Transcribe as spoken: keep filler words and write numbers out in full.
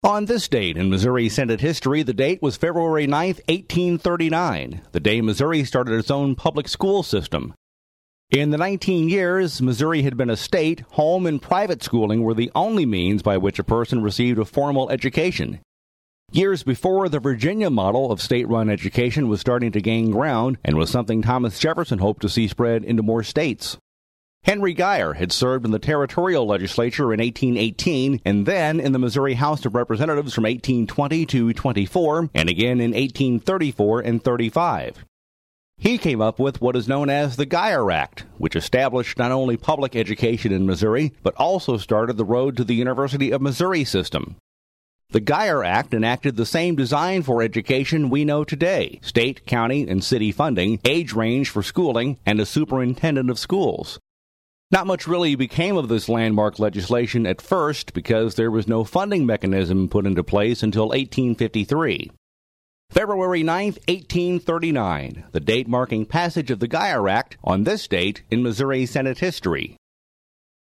On this date in Missouri Senate history, the date was February ninth, eighteen thirty-nine, the day Missouri started its own public school system. In the nineteen years Missouri had been a state, home and private schooling were the only means by which a person received a formal education. Years before, the Virginia model of state-run education was starting to gain ground and was something Thomas Jefferson hoped to see spread into more states. Henry Guyer had served in the territorial legislature in eighteen eighteen and then in the Missouri House of Representatives from eighteen twenty to twenty-four and again in eighteen thirty-four and thirty-five. He came up with what is known as the Guyer Act, which established not only public education in Missouri, but also started the road to the University of Missouri system. The Guyer Act enacted the same design for education we know today: state, county, and city funding, age range for schooling, and a superintendent of schools. Not much really became of this landmark legislation at first because there was no funding mechanism put into place until eighteen fifty-three. February ninth, eighteen thirty-nine, the date marking passage of the Guyer Act on this date in Missouri Senate history.